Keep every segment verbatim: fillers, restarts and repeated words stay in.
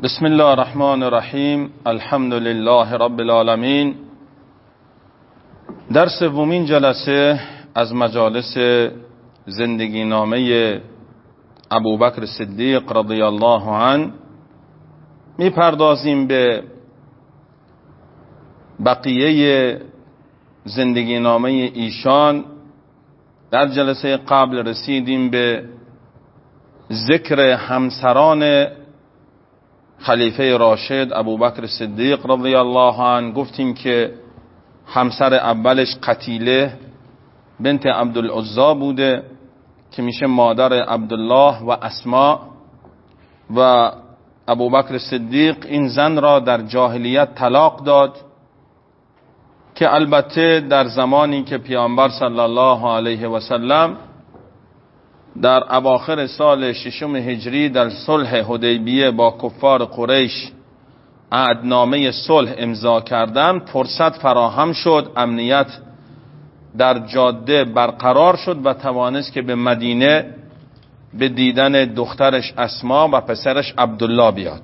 بسم الله الرحمن الرحیم. الحمد لله رب العالمین. در سومین جلسه از مجالس زندگی نامه ابوبکر صدیق رضی الله عنه می پردازیم به بقیه زندگی نامه ایشان. در جلسه قبل رسیدیم به ذکر همسران خلیفه راشد ابوبکر صدیق رضی الله عنه. گفتیم که همسر اولش قتیله بنت عبدالعزا بوده که میشه مادر عبدالله و اسما، و ابوبکر صدیق این زن را در جاهلیت طلاق داد که البته در زمانی که پیامبر صلی الله علیه و سلم در اواخر سال ششم هجری در صلح حدیبیه با کفار قریش عهدنامه صلح امضا کردند، فرصت فراهم شد، امنیت در جاده برقرار شد و توانست که به مدینه به دیدن دخترش اسما و پسرش عبدالله بیاد.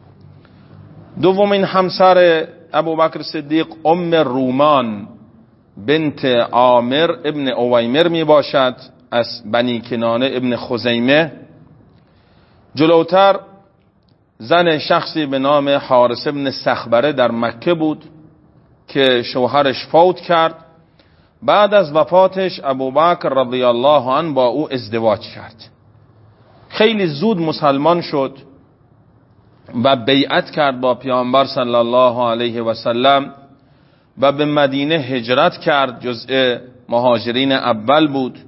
دومین همسر ابوبکر صدیق ام رومان بنت عامر ابن اویمر می باشد از بنی کنانه ابن خزیمه. جلوتر زن شخصی به نام حارث ابن سخبره در مکه بود که شوهرش فوت کرد. بعد از وفاتش ابوبکر رضی الله عنه با او ازدواج کرد. خیلی زود مسلمان شد و بیعت کرد با پیامبر صلی الله علیه و سلم و به مدینه هجرت کرد. جزء مهاجرین اول بود.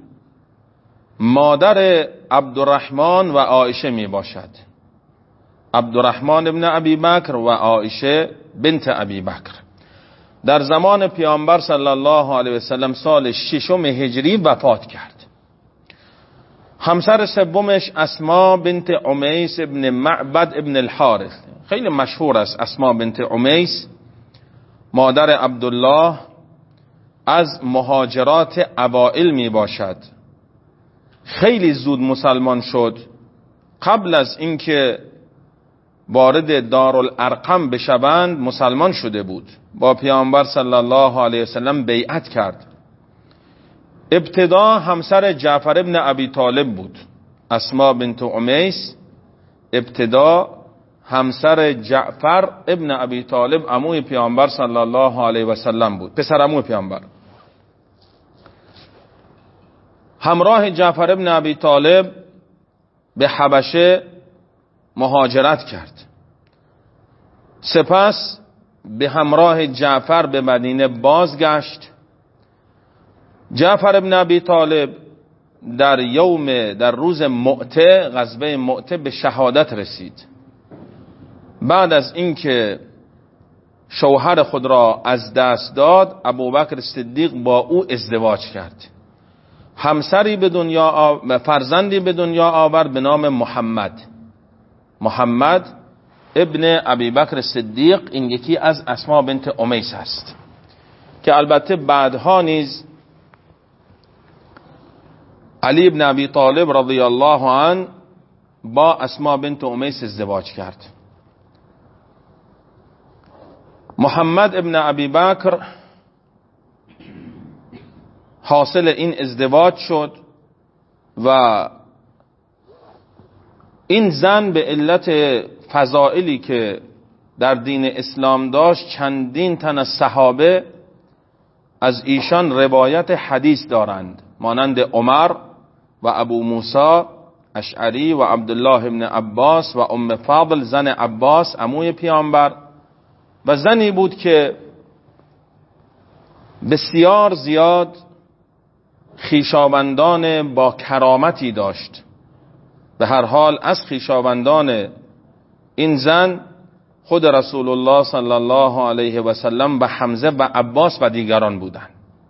مادر عبدالرحمن و عایشه می باشد. عبدالرحمن ابن ابی بکر و عایشه بنت ابی بکر. در زمان پیامبر صلی الله علیه و سلم سال ششم هجری وفات کرد. همسر سومش اسما بنت عمیس ابن معبد ابن الحارث. خیلی مشهور است اسما بنت عمیس، مادر عبدالله، از مهاجرات اوائل می باشد. خیلی زود مسلمان شد. قبل از اینکه وارد دارالارقم بشوند مسلمان شده بود. با پیامبر صلی الله علیه وسلم بیعت کرد. ابتدا همسر جعفر ابن ابی طالب بود. اسما بنت عمیس ابتدا همسر جعفر ابن ابی طالب عموی پیامبر صلی الله علیه وسلم بود، پسر عموی پیامبر. همراه جعفر ابن ابی طالب به حبشه مهاجرت کرد. سپس به همراه جعفر به مدینه بازگشت. جعفر ابن ابی طالب در یوم در روز مؤته، غزوه مؤته، به شهادت رسید. بعد از اینکه شوهر خود را از دست داد، ابوبکر صدیق با او ازدواج کرد. همسری به دنیا آ... فرزندی به دنیا آورد به نام محمد. محمد ابن ابی بکر صدیق. این یکی از اسما بنت عمیس است که البته بعدها نیز علی ابن ابی طالب رضی الله عنه با اسما بنت عمیس ازدواج کرد. محمد ابن ابی بکر حاصل این ازدواج شد و این زن به علت فضائلی که در دین اسلام داشت چندین تن از صحابه از ایشان روایت حدیث دارند، مانند عمر و ابو موسی اشعری و عبدالله ابن عباس و ام فاضل زن عباس عموی پیامبر. و زنی بود که بسیار زیاد خویشاوندان با کرامتی داشت. به هر حال از خویشاوندان این زن خود رسول الله صلی الله علیه و سلم و حمزه و عباس و دیگران بودند.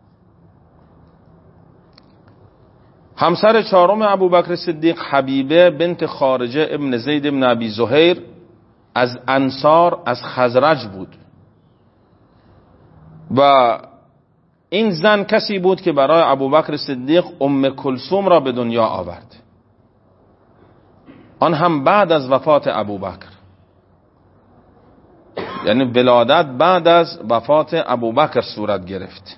همسر چهارم ابوبکر صدیق حبیبه بنت خارجه ابن زید ابن ابی زهیر از انصار از خزرج بود و این زن کسی بود که برای ابوبکر صدیق ام کلثوم را به دنیا آورد، آن هم بعد از وفات ابوبکر. یعنی ولادت بعد از وفات ابوبکر صورت گرفت.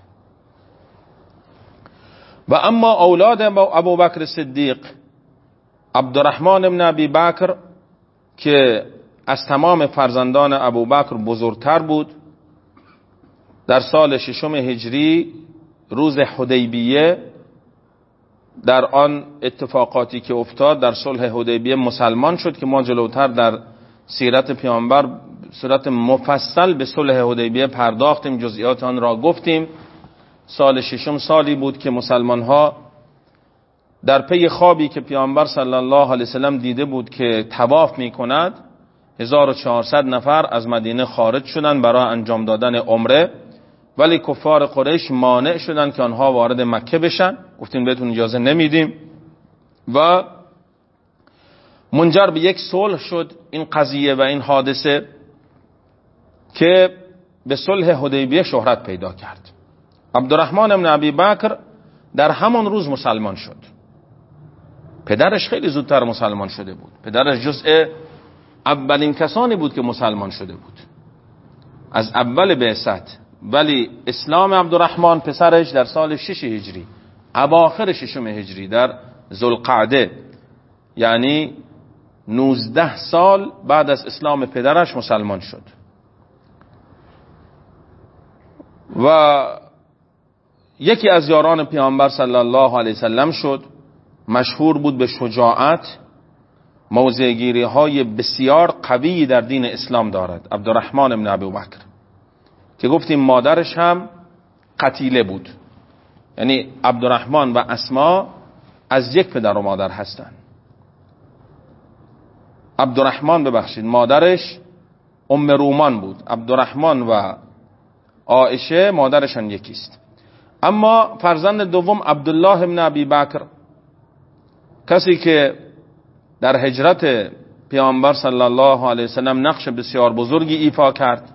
و اما اولاد ابوبکر صدیق عبدالرحمن بن ابی بکر که از تمام فرزندان ابوبکر بزرگتر بود، در سال ششم هجری روز حدیبیه در آن اتفاقاتی که افتاد در صلح حدیبیه مسلمان شد که ما جلوتر در سیرت پیامبر صورت مفصل به صلح حدیبیه پرداختیم، جزئیات آن را گفتیم. سال ششم سالی بود که مسلمان ها در پی خوابی که پیامبر صلی الله علیه وسلم دیده بود که طواف می کند هزار و چهارصد نفر از مدینه خارج شدند برای انجام دادن عمره، ولی کفار قریش مانع شدند که آنها وارد مکه بشن. گفتیم بهتون اجازه نمیدیم و منجر به یک صلح شد این قضیه و این حادثه که به صلح حدیبیه شهرت پیدا کرد. عبدالرحمن بن ابی بکر در همان روز مسلمان شد. پدرش خیلی زودتر مسلمان شده بود. پدرش جزء اولین کسانی بود که مسلمان شده بود از اول بعثت، ولی اسلام عبدالرحمن پسرش در سال شش هجری اواخر ششم هجری در ذوالقعده، یعنی نوزده سال بعد از اسلام پدرش مسلمان شد. و یکی از یاران پیامبر صلی الله علیه وسلم شد، مشهور بود به شجاعت، موضع‌گیری های بسیار قوی در دین اسلام دارد. عبدالرحمن بن ابی بکر که گفتیم مادرش هم قتیله بود، یعنی عبدالرحمن و اسما از یک پدر و مادر هستند. عبدالرحمن ببخشید مادرش ام رومان بود، عبدالرحمن و عایشه مادرشان یکیست. اما فرزند دوم عبدالله بن ابی بکر، کسی که در هجرت پیامبر صلی الله علیه وسلم نقش بسیار بزرگی ایفا کرد،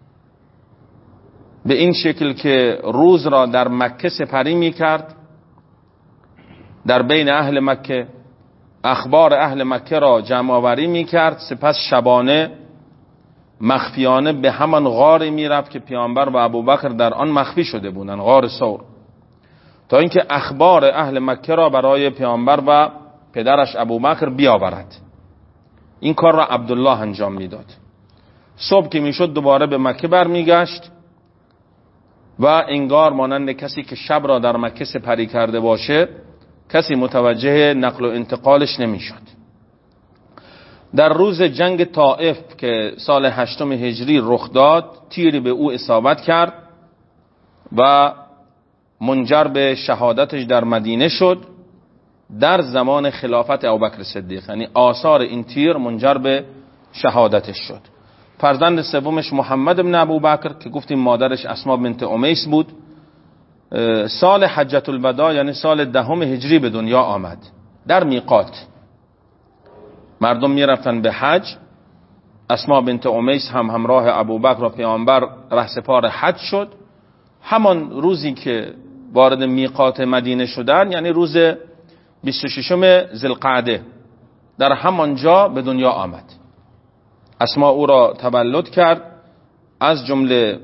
به این شکل که روز را در مکه سپری می کرد، در بین اهل مکه اخبار اهل مکه را جمع آوری می کرد، سپس شبانه مخفیانه به همان غاری می رفت که پیامبر و ابوبکر در آن مخفی شده بودند، غار ثور، تا اینکه اخبار اهل مکه را برای پیامبر و پدرش ابوبکر بیاورد. این کار را عبدالله انجام میداد. صبح که میشد دوباره به مکه برمیگشت و انگار مانند کسی که شب را در مکه سپری کرده باشه، کسی متوجه نقل و انتقالش نمیشد. در روز جنگ طائف که سال هشتم هجری رخ داد، تیری به او اصابت کرد و منجر به شهادتش در مدینه شد در زمان خلافت ابوبکر صدیق، یعنی آثار این تیر منجر به شهادتش شد. فرزند سومش محمد بن ابوبکر که گفتیم مادرش اسما بنت امیس بود، سال حجۃ الوداع یعنی سال دهم هجری به دنیا آمد. در میقات مردم میرفتن به حج، اسما بنت امیس هم همراه ابوبکر و پیامبر رهسپار حج شد. همان روزی که وارد میقات مدینه شدن، یعنی روز بیست و ششم ذوالقعده، در همان جا به دنیا آمد. اسما او را تولد کرد، از جمله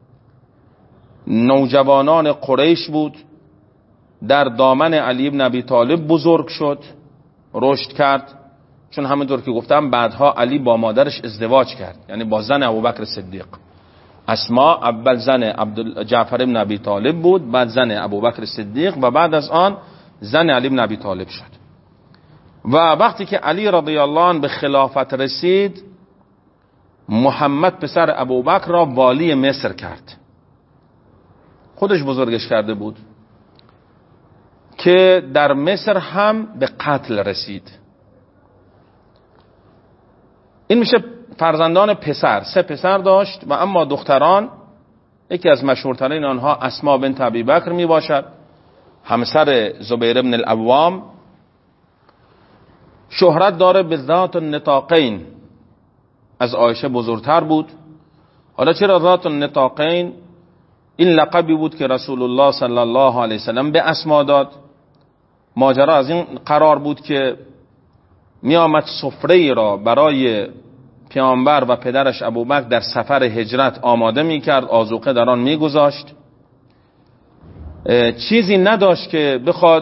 نوجوانان قریش بود، در دامن علی بن ابی طالب بزرگ شد، رشد کرد، چون همونطور که گفتم بعدها علی با مادرش ازدواج کرد، یعنی با زن ابوبکر صدیق. اسما اول زن عبد جعفر بن ابی طالب بود، بعد زن ابوبکر صدیق و بعد از آن زن علی بن ابی طالب شد. و وقتی که علی رضی الله عنه به خلافت رسید، محمد پسر ابوبکر را والی مصر کرد. خودش بزرگش کرده بود که در مصر هم به قتل رسید. این میشه فرزندان پسر، سه پسر داشت و اما دختران، یکی از مشهورترین آنها اسما بنت ابی بکر می باشد، همسر زبیر بن العوام. شهرت داره به ذات النطاقین، از عایشه بزرگتر بود. حالا چرا ذات النطاقین؟ این لقبی بود که رسول الله صلی الله علیه وسلم به اسما داد. ماجرا از این قرار بود که می آمد سفره را برای پیامبر و پدرش ابوبکر در سفر هجرت آماده میکرد، آذوقه در آن میگذاشت، چیزی نداشت که بخواد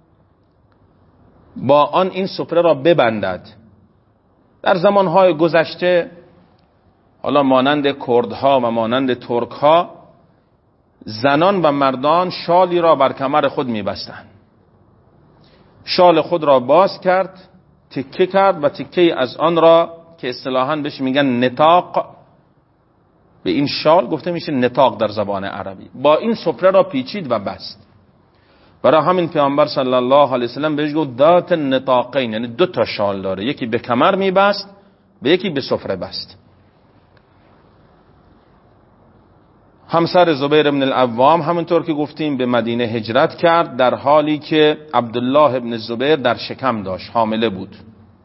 با آن این سفره را ببندد. در زمانهای گذشته حالا مانند کردها و مانند ترکها زنان و مردان شالی را بر کمر خود میبستند. شال خود را باز کرد، تکه کرد و تکه از آن را که اصطلاحاً بهش میگن نطاق، به این شال گفته میشه نطاق در زبان عربی، با این سفره را پیچید و بست. برای همین پیامبر صلی الله علیه وسلم بهش گفت ذات نطاقین، یعنی دو تا شال داره، یکی به کمر میبست و یکی به سفره بست. همسر زبیر بن العوام همونطور که گفتیم به مدینه هجرت کرد در حالی که عبدالله ابن زبیر در شکم داشت، حامله بود.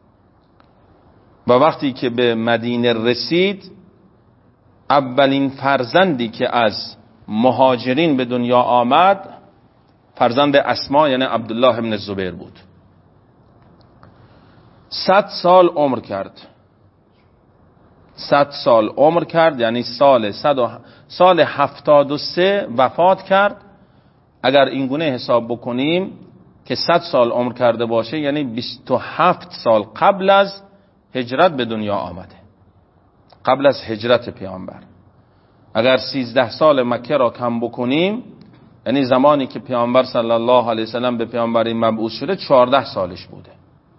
و وقتی که به مدینه رسید اولین فرزندی که از مهاجرین به دنیا آمد فرزند اسما یعنی عبدالله ابن زبیر بود. صد سال عمر کرد، صد سال عمر کرد یعنی سال صد و سال هفتاد و سه وفات کرد. اگر اینگونه حساب بکنیم که صد سال عمر کرده باشه یعنی بیست و هفت سال قبل از هجرت به دنیا آمده، قبل از هجرت پیامبر. اگر سیزده سال مکه را کم بکنیم یعنی زمانی که پیامبر صلی الله علیه وسلم به پیامبری مبعوث شده چهارده سالش بوده.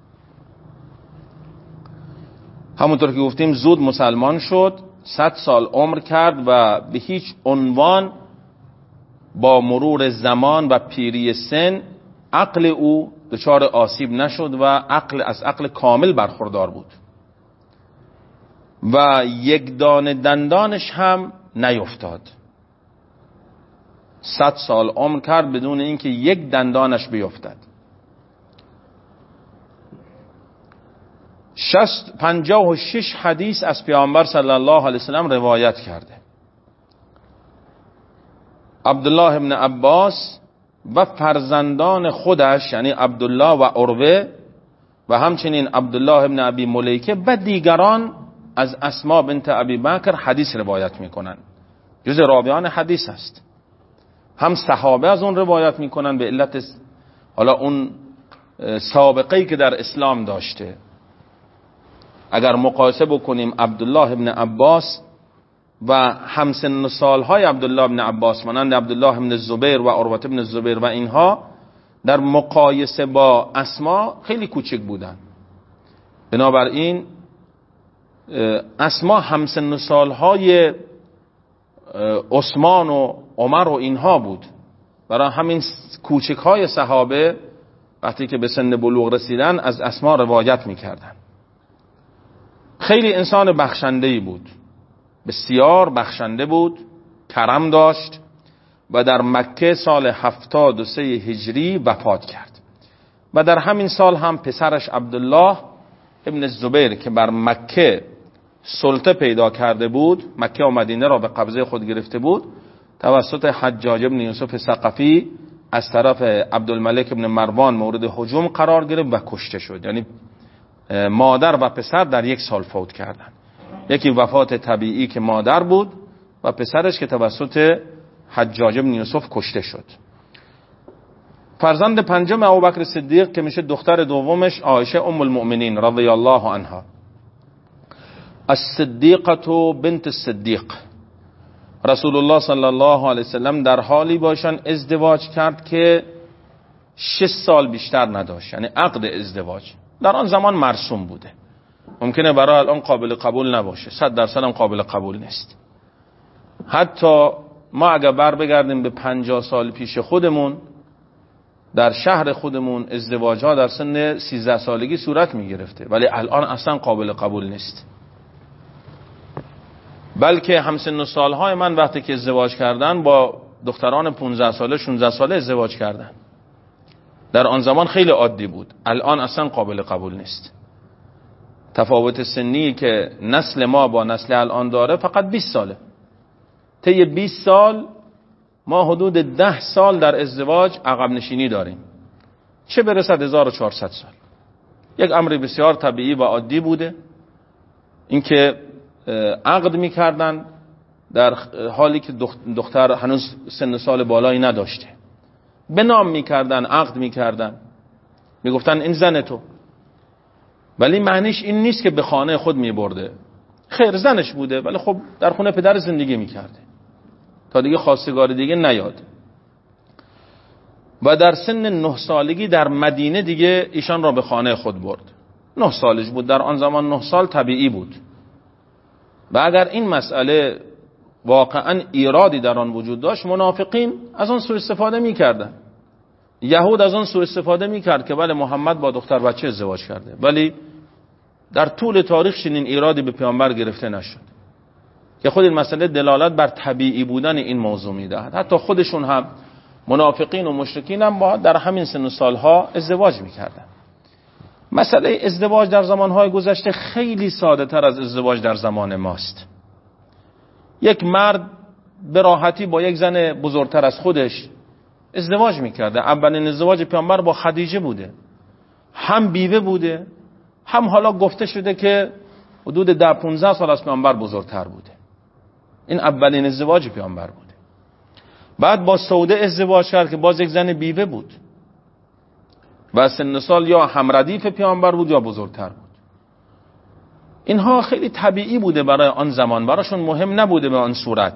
همونطور که گفتیم زود مسلمان شد، صد سال عمر کرد و به هیچ عنوان با مرور زمان و پیری سن عقل او دچار آسیب نشد و عقل از عقل کامل برخوردار بود و یک دانه دندانش هم نیفتاد. صد سال عمر کرد بدون اینکه یک دندانش بیفتد. شست پنجاه و شش حدیث از پیامبر صلی الله علیه وسلم روایت کرده. عبدالله ابن عباس و فرزندان خودش یعنی عبدالله و عروه و همچنین عبدالله ابن ابی ملیکه و دیگران از اسما بنت ابی بکر حدیث روایت میکنن، جز راویان حدیث است. هم صحابه از اون روایت میکنن به علت حالا اون سابقه‌ای که در اسلام داشته. اگر مقایسه بکنیم عبدالله ابن عباس و همسن سالهای عبدالله ابن عباس مانند عبدالله ابن زبیر و عروه ابن زبیر و اینها در مقایسه با اسما خیلی کوچک بودن. بنابراین اسما همسن سالهای عثمان و عمر و اینها بود. برای همین کوچک های صحابه وقتی که به سن بلوغ رسیدن از اسما روایت میکردن. خیلی انسان بخشنده‌ای بود، بسیار بخشنده بود، کرم داشت و در مکه سال هفتاد و سه هجری وفات کرد و در همین سال هم پسرش عبدالله ابن الزبیر که بر مکه سلطه پیدا کرده بود، مکه و مدینه را به قبضه خود گرفته بود، توسط حجاج ابن یوسف ثقفی از طرف عبدالملک ابن مروان مورد هجوم قرار گرفت و کشته شد. یعنی مادر و پسر در یک سال فوت کردن، یکی وفات طبیعی که مادر بود و پسرش که توسط حجاج ابن یوسف کشته شد. فرزند پنجم ابوبکر صدیق که میشه دختر دومش عایشه ام المؤمنین رضی الله عنها. الصدیقه بنت الصدیق، رسول الله صلی الله علیه وسلم در حالی باشن ازدواج کرد که شش سال بیشتر نداشت، یعنی عقد ازدواج در آن زمان مرسوم بوده. ممکنه برای الان قابل قبول نباشه، صد درصد هم قابل قبول نیست. حتی ما اگر بر بگردیم به پنجاه سال پیش خودمون، در شهر خودمون ازدواج ها در سن سیزده سالگی صورت می گرفته، ولی الان اصلا قابل قبول نیست. بلکه همسن و سالهای من وقتی که ازدواج کردن با دختران پانزده ساله شانزده ساله ازدواج کردن. در آن زمان خیلی عادی بود، الان اصلا قابل قبول نیست. تفاوت سنی که نسل ما با نسل الان داره فقط بیست ساله. طی بیست سال ما حدود ده سال در ازدواج عقب نشینی داریم، چه برسد هزار و چهارصد سال. یک امر بسیار طبیعی و عادی بوده. اینکه عقد میکردن در حالی که دختر هنوز سن سال بالایی نداشته، به نام میکردن، عقد میکردن، میگفتن این زن تو، ولی معنیش این نیست که به خانه خود میبرده. خیر زنش بوده ولی خب در خونه پدر زندگی میکرده تا دیگه خواستگار دیگه نیاد. و در سن نه سالگی در مدینه دیگه ایشان را به خانه خود برد. نه سالش بود، در آن زمان نه سال طبیعی بود. و اگر این مسئله واقعا ایرادی در آن وجود داشت، منافقین از آن سوء استفاده میکردن. یهود از آن سوء استفاده میکرد که بله محمد با دختر بچه ازدواج کرده، ولی در طول تاریخ چنین ایرادی به پیامبر گرفته نشد که خود این مسئله دلالت بر طبیعی بودن این موضوع میدهد. حتی خودشون هم منافقین و مشرکین هم با در همین سن و سالها ازدواج میکردن. مسئله ازدواج در زمانهای گذشته خیلی ساده تر از ازدواج در زمان ماست. یک مرد به راحتی با یک زن بزرگتر از خودش ازدواج میکرده. اولین ازدواج پیامبر با خدیجه بوده، هم بیوه بوده، هم حالا گفته شده که حدود ده پانزده سال از پیامبر بزرگتر بوده. این اولین ازدواج پیامبر بوده. بعد با سوده ازدواج کرد که باز یک زن بیوه بود و سن سال یا همردیف پیامبر بود یا بزرگتر بود. اینها خیلی طبیعی بوده برای آن زمان، براشون مهم نبوده به آن صورت.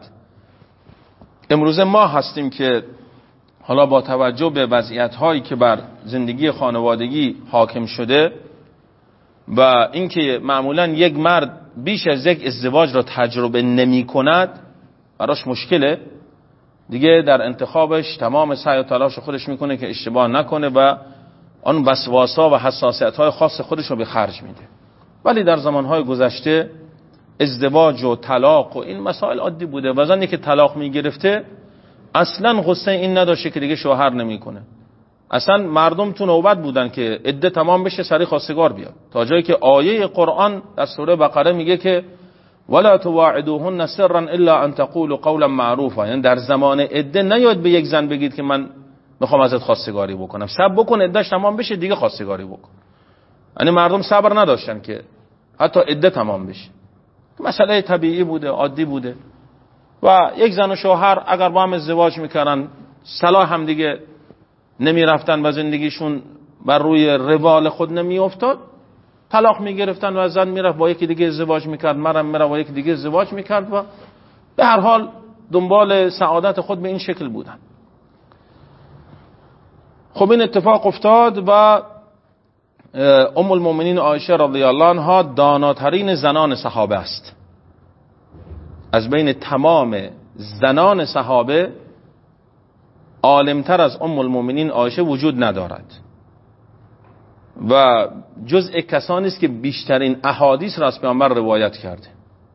امروزه ما هستیم که حالا با توجه به وضعیت‌هایی که بر زندگی خانوادگی حاکم شده و اینکه معمولا یک مرد بیش از یک ازدواج را تجربه نمی کند، براش مشکله دیگه. در انتخابش تمام سعی و تلاش خودش میکنه که اشتباه نکنه و آن وسواسا و حساسیت‌های خاص خودش رو به خرج میده. ولی در زمانهای گذشته ازدواج و طلاق و این مسائل عادی بوده و زنی که طلاق میگرفته اصلا غصه این نداشته که دیگه شوهر نمیکنه. اصلا مردم تو نوبت بودن که عده تمام بشه سری خواستگار بیاد، تا جایی که آیه قرآن در سوره بقره میگه که ولا تواعدوهن سرا الا ان تقولوا قولا معروفا، یعنی در زمان عده نیاد به یک زن بگید که من میخوام ازت خواستگاری بکنم، صبر بکن عدهش تمام بشه دیگه خواستگاری بکن. یعنی مردم صبر نداشتن که حتی عده تمام بشه. مسئله طبیعی بوده، عادی بوده و یک زن و شوهر اگر با هم ازدواج میکردن صلاح هم دیگه نمیرفتن و زندگیشون بر روی روال خود نمیافتاد، طلاق میگرفتن و زن میرفت با یکی دیگه ازدواج میکرد، مرد میرفت با یکی دیگه ازدواج میکرد و به هر حال دنبال سعادت خود به این شکل بودن. خب این اتفاق افتاد و ام المؤمنین عایشه رضی الله عنها داناترین زنان صحابه است. از بین تمام زنان صحابه عالمتر از ام المؤمنین عایشه وجود ندارد و جزء کسانی است که بیشترین احادیث را از پیامبر روایت کرده.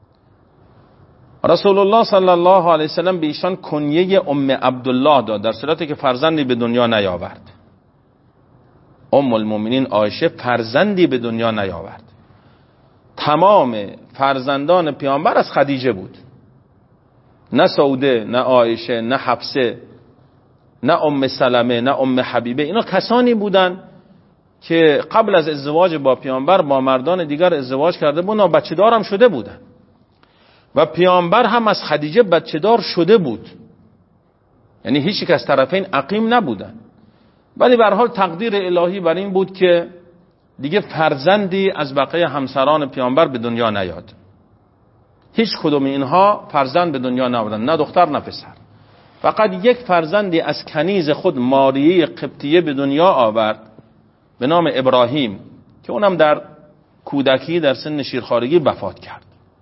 رسول الله صلی الله علیه وسلم به ایشان کنیه ام عبدالله داد در صورتی که فرزندی به دنیا نیاورد. ام المؤمنین عایشه فرزندی به دنیا نیاورد. تمام فرزندان پیامبر از خدیجه بود، نه سوده، نه عایشه، نه حفصه، نه ام سلمه، نه ام حبیبه. اینا کسانی بودن که قبل از ازدواج با پیامبر با مردان دیگر ازدواج کرده بودن و بچه دار هم شده بودن و پیامبر هم از خدیجه بچه دار شده بود، یعنی هیچ یک از طرفین عقیم نبودن. ولی به هر حال تقدیر الهی بر این بود که دیگه فرزندی از بقیه همسران پیامبر به دنیا نیاد. هیچ کدوم اینها فرزند به دنیا نآوردن، نه دختر نه پسر. فقط یک فرزندی از کنیز خود ماریه قبطیه به دنیا آورد به نام ابراهیم که اونم در کودکی در سن شیرخوارگی وفات کرد.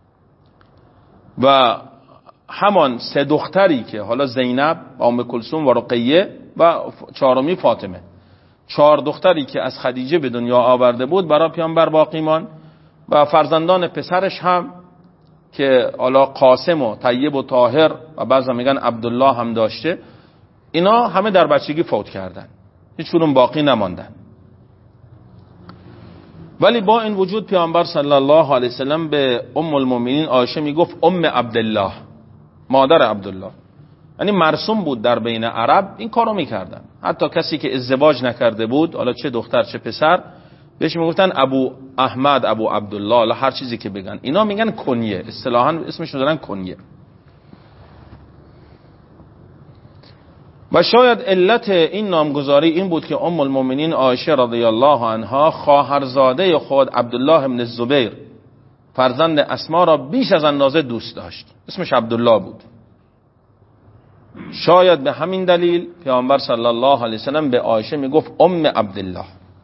و همان سه دختری که حالا زینب و ام کلثوم و رقیه و چهارمی فاطمه، چهار دختری که از خدیجه به دنیا آورده بود برای پیامبر باقی ماند و فرزندان پسرش هم که حالا قاسم و طیب و طاهر و بعضا میگن عبدالله هم داشته، اینا همه در بچگی فوت کردن، هیچ کدوم باقی نماندن. ولی با این وجود پیامبر صلی الله علیه وسلم به ام المؤمنین عایشه میگفت ام عبدالله، مادر عبدالله. یعنی مرسوم بود در بین عرب این کارو میکردن. حتی کسی که ازدواج نکرده بود، حالا چه دختر چه پسر، بهش میگفتن ابو احمد، ابو عبدالله، هر چیزی که بگن. اینا میگن کنیه، اصطلاحاً اسمش رو دارن کنیه. و شاید علت این نامگذاری این بود که ام المؤمنین عایشه رضی الله عنها خواهرزاده خود عبدالله ابن الزبیر فرزند اسما را بیش از اندازه دوست داشت. اسمش عبدالله بود. شاید به همین دلیل پیامبر صلی الله علیه وسلم به عایشه میگفت ام عبدالله.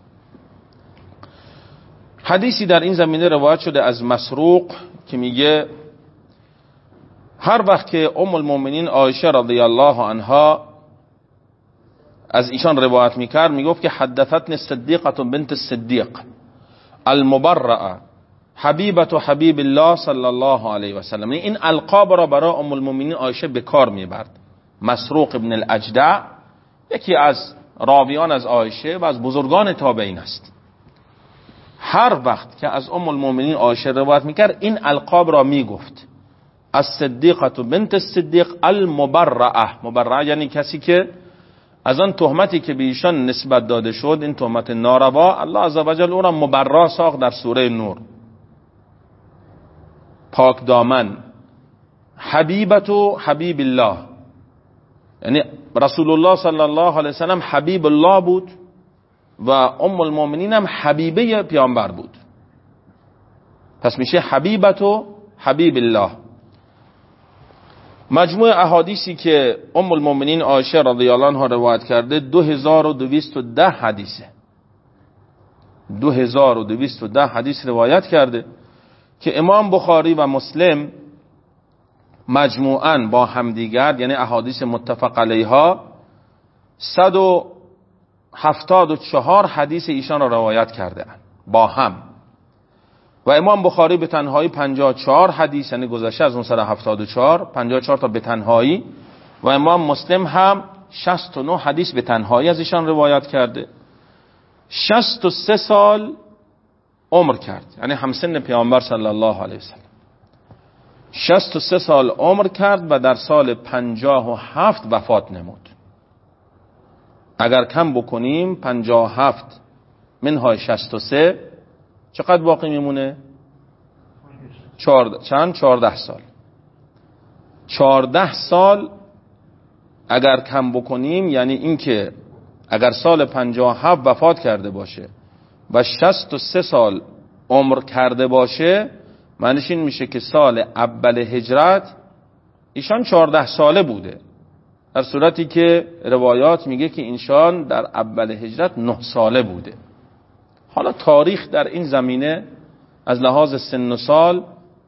حدیثی در این زمینه روایت شده از مسروق که میگه هر وقت که ام المؤمنین عایشه رضی الله عنها از ایشان روایت میکرد میگفت که حدثتنی الصدیقه بنت الصدیق المبرأه حبیبه حبیب الله صلی الله علیه و سلم. این القاب را برای ام المؤمنین عایشه به کار میبرد. مسروق ابن الاجدع یکی از راویان از عایشه و از بزرگان تابعین است. هر وقت که از ام المؤمنین عایشه روایت میکرد این القاب را میگفت. الصدیقه بنت الصدیق المبرأه. مبرأه یعنی کسی که از آن تهمتی که به ایشان نسبت داده شد، این تهمت ناروا، الله عزوجل او را مبرا ساخت در سوره نور. پاک دامن. حبیبت و حبیب الله، یعنی رسول الله صلی الله علیه وسلم حبیب الله بود و ام المؤمنین هم حبیبه پیامبر بود. پس میشه حبیبت و حبیب الله. مجموع احادیثی که ام المؤمنین عایشه رضی الله عنها روایت کرده دو هزار و دویست و ده حدیثه. دو هزار و دویست و ده حدیث روایت کرده که امام بخاری و مسلم مجموعاً با همدیگر، یعنی احادیث متفق علیها، صد و هفتاد و چهار حدیث ایشان را روایت کرده با هم. و امام بخاری به تنهایی پنجاه و چهار حدیث، یعنی گذشته از اون صد و هفتاد و چهار، پنجاه و چهار تا به تنهایی. و امام مسلم هم شصت و نه حدیث به تنهایی از ایشان روایت کرده. شصت و سه سال عمر کرد، یعنی همسن پیامبر صلی الله علیه وسلم. شصت و سه سال عمر کرد و در سال پنجاه و هفت وفات نمود. اگر کم بکنیم پنجاه و هفت منهای شصت و سه چقدر باقی میمونه؟ چارده. چند؟ چارده سال. چارده سال اگر کم بکنیم، یعنی این که اگر سال پنجاه و هفت وفات کرده باشه و شصت و سه سال عمر کرده باشه، معنیش این میشه که سال اول هجرت ایشان چارده ساله بوده، در صورتی که روایات میگه که ایشان در اول هجرت نه ساله بوده. حالا تاریخ در این زمینه از لحاظ سن و سال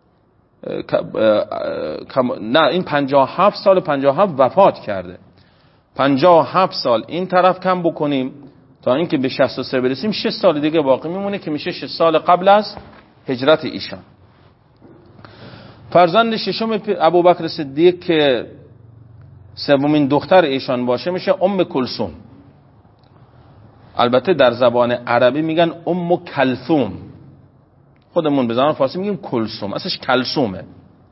نه، این پنجاه و هفت سال پنجاه و هفت وفات کرده، پنجاه و هفت سال این طرف کم بکنیم تا اینکه به شصت و سه برسیم، شش سال دیگه باقی میمونه که میشه شش سال قبل از هجرت ایشان. فرزند ششم ابوبکر صدیق که سومین دختر ایشان باشه میشه ام کلثوم. البته در زبان عربی میگن ام کلثوم، خودمون به زبان فارسی میگیم کلثوم، اصلش کلثومه،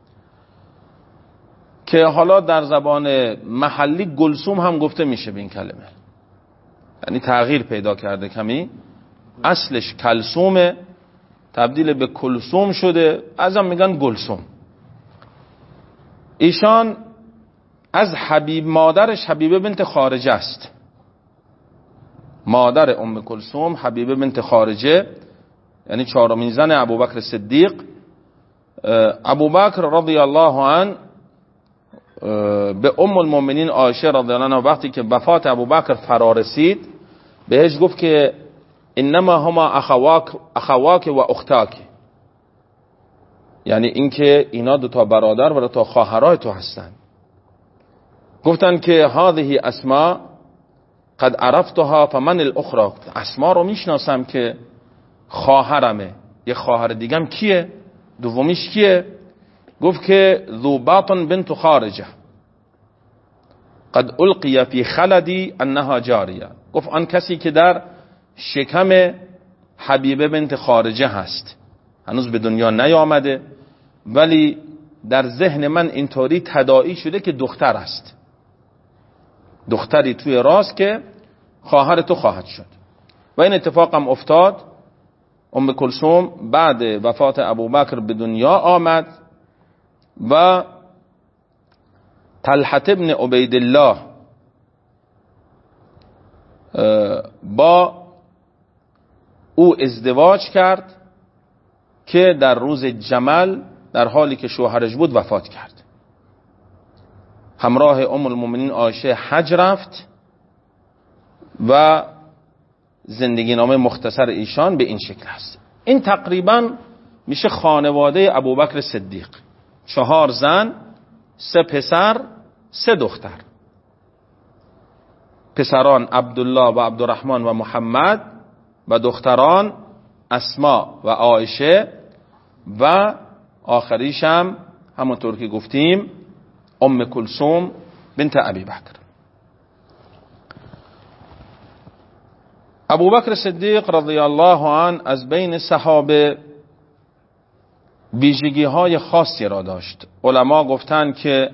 که حالا در زبان محلی گلثوم هم گفته میشه به این کلمه، یعنی تغییر پیدا کرده کمی. اصلش کلثومه، تبدیل به کلثوم شده، ازم میگن گلثوم. ایشان از حبیب مادرش حبیبه بنت خارجه است. مادر ام کلثوم حبیبه بنت خارجه، یعنی چهارمین زن ابوبکر صدیق. ابوبکر رضی الله عنه به ام المؤمنین عایشه رضی الله عنها وقتی که وفات ابوبکر فرا رسید بهش گفت که انما هما اخواک اخواک و اختاک، یعنی اینکه اینا دو تا برادر و دو تا خواهرای تو هستن. گفتن که هذه اسماء قد عرفتها فمن الاخرى، اسماء رو میشناسم که خواهرمه، یه خواهر دیگم کیه؟ دومیش کیه؟ گفت که ذو باطن بنت خارجه قد القی فی خلدی انها جاریه. گفت آن کسی که در شکم حبیبه بنت خارجه هست، هنوز به دنیا نیامده ولی در ذهن من اینطوری تداعی شده که دختر است، دختری توی راست که خواهر تو خواهد شد. و این اتفاق هم افتاد. ام کلثوم بعد وفات ابوبکر به دنیا آمد و طلحه ابن عبیدالله با او ازدواج کرد که در روز جمل در حالی که شوهرش بود وفات کرد. همراه ام المؤمنین عایشه حج رفت و زندگی نامه مختصر ایشان به این شکل است. این تقریبا میشه خانواده ابوبکر صدیق، چهار زن، سه پسر، سه دختر. پسران عبدالله و عبدالرحمن و محمد و دختران اسما و عایشه و آخریش هم همونطور که گفتیم ام کلثوم بنت ابی بکر. ابوبکر صدیق رضی الله عنه از بین صحابه ویژگی های خاصی را داشت. علما گفتند که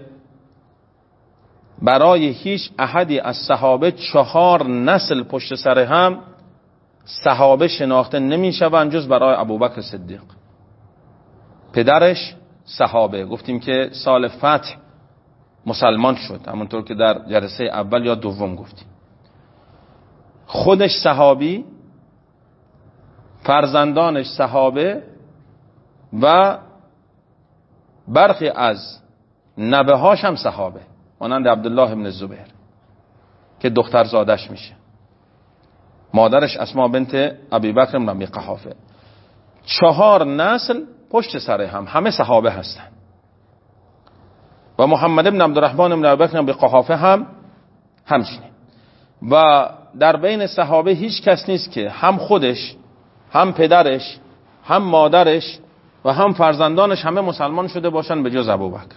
برای هیچ احدی از صحابه چهار نسل پشت سر هم صحابه شناخته نمی شوند جز برای ابوبکر صدیق. پدرش صحابه، گفتیم که سال فتح مسلمان شد، همونطور که در جلسه اول یا دوم گفتیم. خودش صحابی، فرزندانش صحابه و برخی از نوه‌هاش هم صحابه، مانند عبدالله ابن الزبیر که دختر زادش میشه. مادرش اسما بنت ابی بکر بن ابی قحافه. چهار نسل پشت سر هم همه صحابه هستند. و محمد بن عبدالرحمن بن ابی بکر بن ابی قحافه هم همچنین. و در بین صحابه هیچ کس نیست که هم خودش، هم پدرش، هم مادرش و هم فرزندانش همه مسلمان شده باشن به جز ابوبکر.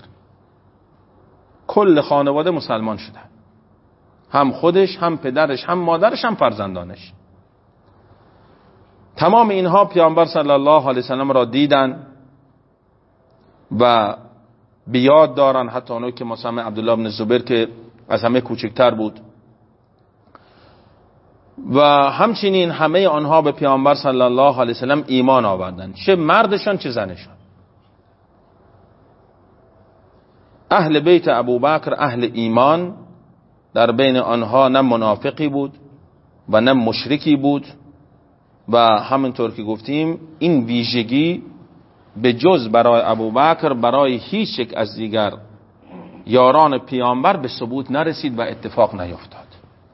کل خانواده مسلمان شده، هم خودش، هم پدرش، هم مادرش، هم فرزندانش. تمام اینها پیامبر صلی الله علیه وسلم را دیدن و بیاد دارن، حتی اونو که مثلا عبدالله بن زبیر که از همه کوچکتر بود. و همچنین همه آنها به پیامبر صلی الله علیه وسلم ایمان آوردند، چه مردشان چه زنشان. اهل بیت ابوبکر اهل ایمان، در بین آنها نه منافقی بود و نه مشرکی بود. و همونطور که گفتیم این ویژگی به جز برای ابوبکر برای هیچ یک از دیگر یاران پیامبر به ثبوت نرسید و اتفاق نیفتاد.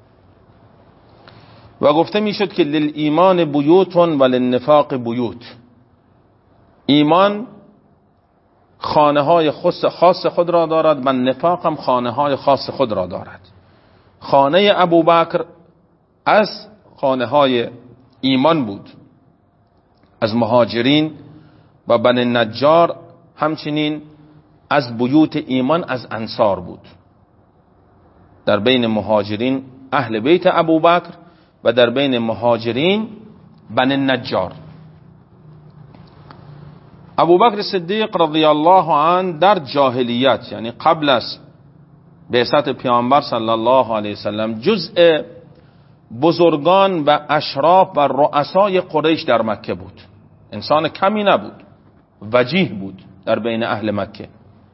و گفته میشد که للایمان بیوت و للنفاق بیوت، ایمان خانه های خاص خود را دارد و نفاق هم خانه های خاص خود را دارد. خانه ابوبکر از خانه های ایمان بود، از مهاجرین و بنی نجار، همچنین از بیوت ایمان از انصار بود. در بین مهاجرین اهل بیت ابوبکر و در بین مهاجرین بنی نجار. ابوبکر صدیق رضی الله عنه در جاهلیت، یعنی قبل از بعثت پیامبر صلی الله علیه وسلم، جزء بزرگان و اشراف و رؤسای قریش در مکه بود. انسان کمی نبود، وجیه بود در بین اهل مکه.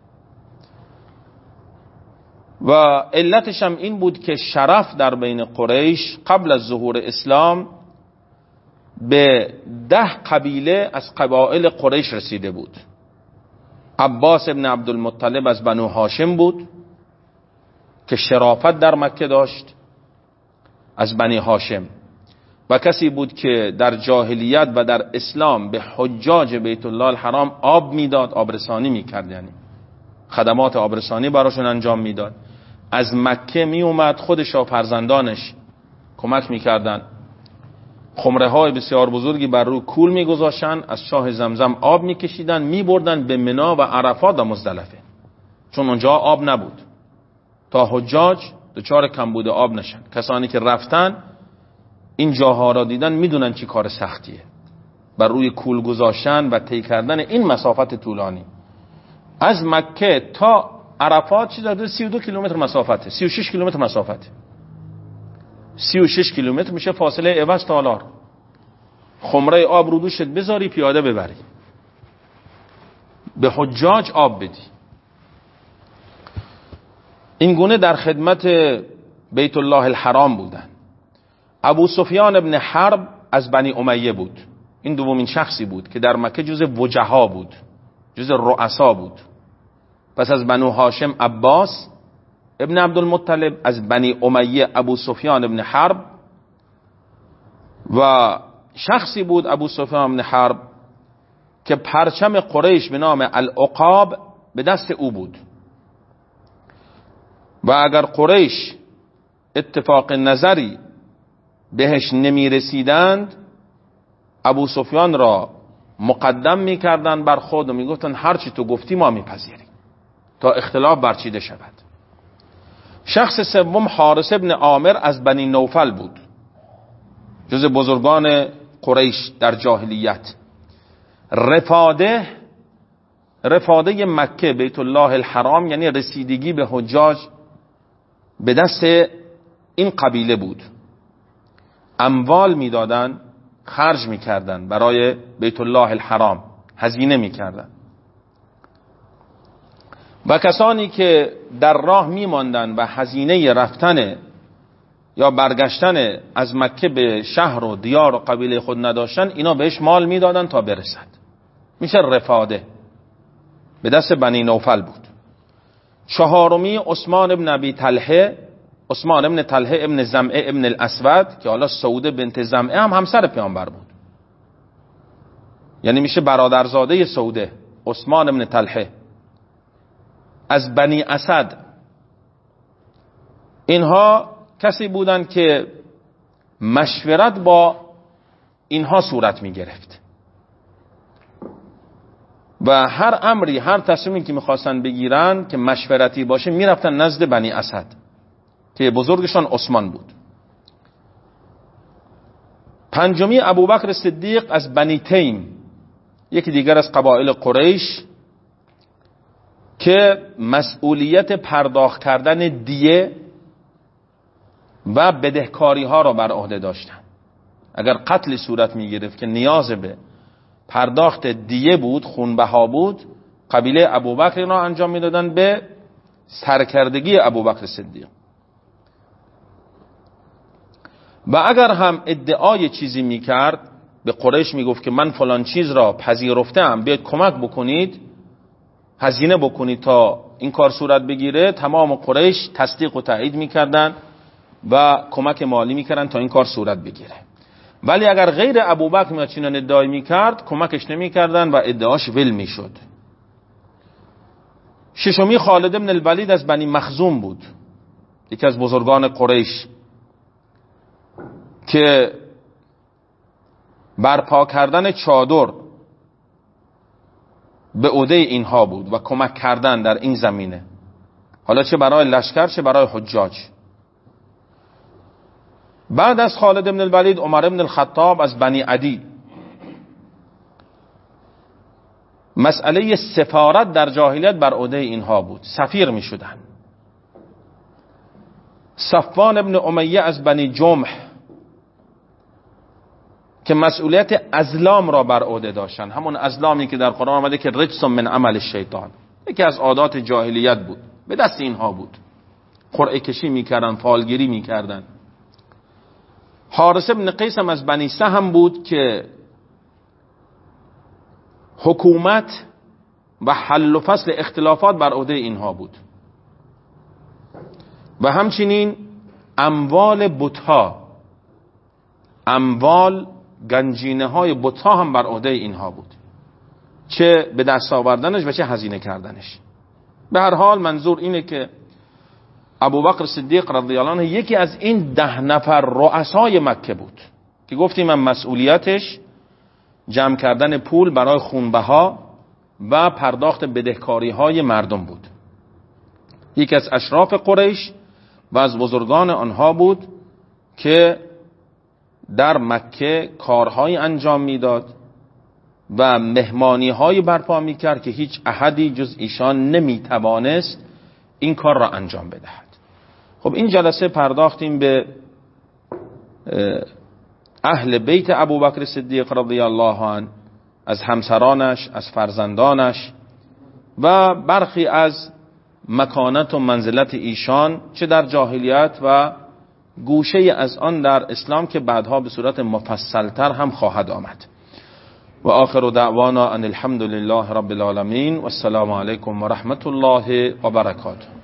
و علتش هم این بود که شرف در بین قریش قبل از ظهور اسلام به ده قبیله از قبایل قریش رسیده بود. عباس ابن عبدالمطلب از بنو هاشم بود که شرافت در مکه داشت، از بنی هاشم، و کسی بود که در جاهلیت و در اسلام به حجاج بیت الله الحرام آب میداد، آبرسانی میکرد، یعنی خدمات آبرسانی براشون انجام میداد. از مکه می اومد، خودش و فرزندانش کمک میکردن، خمره های بسیار بزرگی بر روی کول میگذاشتن، از چاه زمزم آب میکشیدن، میبردن به منا و عرفات و مزدلفه، چون اونجا آب نبود، تا حجاج دچار کمبود آب نشن. کسانی که رفتن این جاها را دیدن میدونن چی کار سختیه، بر روی کول گذاشتن و طی کردن این مسافت طولانی. از مکه تا عرفات چیز داره سی و دو کیلومتر مسافته، سی و شش کیلومتر مسافته. سی و شش کیلومتر میشه فاصله عوض تالار. خمره آب رو دوشت بذاری پیاده ببری، به حجاج آب بدی. این گونه در خدمت بیت الله الحرام بودن. ابو سفیان ابن حرب از بنی امیه بود. این دومین شخصی بود که در مکه جز وجها بود، جز رؤسا بود. پس از بنو هاشم عباس ابن عبدالمطلب، از بنی امیه ابو سفیان ابن حرب، و شخصی بود ابو سفیان ابن حرب که پرچم قریش به نام العقاب به دست او بود و اگر قریش اتفاق نظری بهش نمی رسیدند ابو سفیان را مقدم می کردن بر خود و می گفتن هرچی تو گفتی ما می پذیریم تا اختلاف برچیده شود. شخص سوم حارث ابن عامر از بنی نوفل بود، جز بزرگان قریش در جاهلیت. رفاده رفاده مکه بیت الله الحرام یعنی رسیدگی به حجاج به دست این قبیله بود. اموال میدادن، خرج میکردن برای بیت الله الحرام، هزینه میکردن. و کسانی که در راه میماندن و هزینه رفتن یا برگشتن از مکه به شهر و دیار و قبیله خود نداشتن، اینا بهش مال میدادن تا برسد. میشه رفاده، به دست بنی نوفل بود. چهارمی عثمان ابن ابی طلحه، عثمان ابن طلحه ابن زمعه ابن الاسود که حالا سعوده بنت زمعه هم همسر پیامبر بود، یعنی میشه برادرزاده سعوده. عثمان ابن طلحه از بنی اسد، اینها کسی بودند که مشورت با اینها صورت می گرفت و هر امری، هر تصمیمی که میخواستن بگیرن که مشورتی باشه میرفتن نزد بنی اسد که بزرگشان عثمان بود. پنجمی ابوبکر صدیق از بنی تیم، یکی دیگر از قبایل قریش که مسئولیت پرداخت کردن دیه و بدهکاری ها را بر عهده داشتن. اگر قتل صورت می گرفت که نیاز به پرداخت دیه بود، خونبها بود، قبیله ابوبکر را انجام می دادن به سرکردگی ابوبکر صدیق. و اگر هم ادعای چیزی می کرد، به قریش می گفت که من فلان چیز را پذیرفتم، بیاید کمک بکنید، هزینه بکنید تا این کار صورت بگیره، تمام قریش تصدیق و تایید می کردن و کمک مالی میکردن تا این کار صورت بگیره. ولی اگر غیر ابوبکر میاد چنین ادعایی میکرد، کمکش نمیکردن و ادعاش ول میشد. ششمی خالد ابن الولید از بنی مخزوم بود، یکی از بزرگان قریش که برپا کردن چادر به عهده اینها بود و کمک کردن در این زمینه، حالا چه برای لشکر چه برای حجاج. بعد از خالد ابن الولید عمر ابن الخطاب از بنی عدی. مسئله سفارت در جاهلیت بر عهده اینها بود، سفیر می شدن. صفوان ابن امیه از بنی جمح که مسئولیت ازلام را بر عهده داشتن، همون ازلامی که در قرآن آمده که رجس من عمل الشیطان، یکی از عادات جاهلیت بود، به دست اینها بود. قرعه کشی میکردن، فالگیری میکردن. حارث ابن قیس هم از بنی سهم بود که حکومت و حل و فصل اختلافات بر عهده اینها بود. و همچنین اموال بتها، اموال گنجینه های بتها هم بر عهده اینها بود، چه به دست آوردنش و چه هزینه کردنش. به هر حال منظور اینه که ابوبکر صدیق رضی الله عنه یکی از این ده نفر رؤسای مکه بود که گفتیم من مسئولیتش جمع کردن پول برای خونبها و پرداخت بدهکاری های مردم بود. یکی از اشراف قریش و از بزرگان آنها بود که در مکه کارهای انجام میداد و مهمانی های برپا میکرد که هیچ احدی جز ایشان نمیتوانست این کار را انجام بدهد. خب این جلسه پرداختیم به اهل بیت ابوبکر صدیق رضی الله عنه، از همسرانش، از فرزندانش و برخی از مکانت و منزلت ایشان چه در جاهلیت و گوشه از آن در اسلام که بعدها به صورت مفصلتر هم خواهد آمد. و آخر دعوانا ان الحمد لله رب العالمین و السلام علیکم و رحمت الله و برکاته.